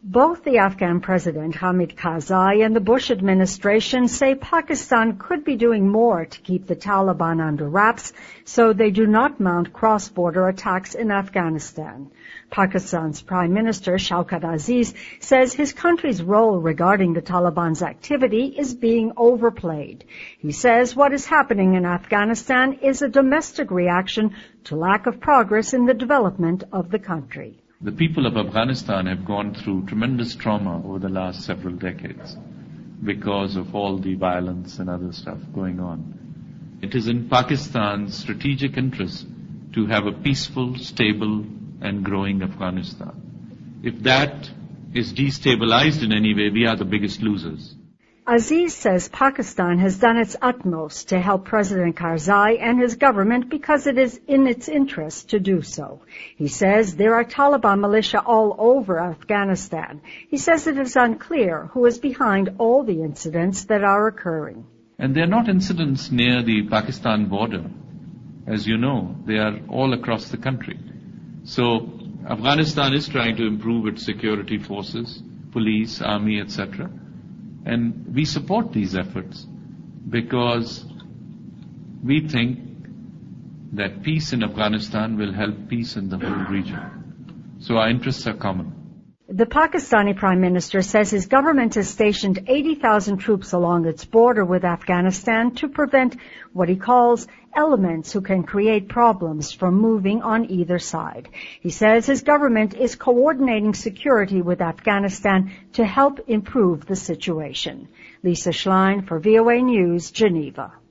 Both the Afghan President Hamid Karzai and the Bush administration say Pakistan could be doing more to keep the Taliban under wraps so they do not mount cross-border attacks in Afghanistan. Pakistan's Prime Minister Shaukat Aziz says his country's role regarding the Taliban's activity is being overplayed. He says what is happening in Afghanistan is a domestic reaction to lack of progress in the development of the country. The people of Afghanistan have gone through tremendous trauma over the last several decades because of all the violence and other stuff going on. It is in Pakistan's strategic interest to have a peaceful, stable, and growing Afghanistan. If that is destabilized in any way, we are the biggest losers. Aziz says Pakistan has done its utmost to help President Karzai and his government because it is in its interest to do so. He says there are Taliban militia all over Afghanistan. He says it is unclear who is behind all the incidents that are occurring. And they are not incidents near the Pakistan border. As you know, they are all across the country. So Afghanistan is trying to improve its security forces, police, army, etc. And we support these efforts because we think that peace in Afghanistan will help peace in the whole region. So our interests are common. The Pakistani Prime Minister says his government has stationed 80,000 troops along its border with Afghanistan to prevent what he calls elements who can create problems from moving on either side. He says his government is coordinating security with Afghanistan to help improve the situation. Lisa Schlein for VOA News, Geneva.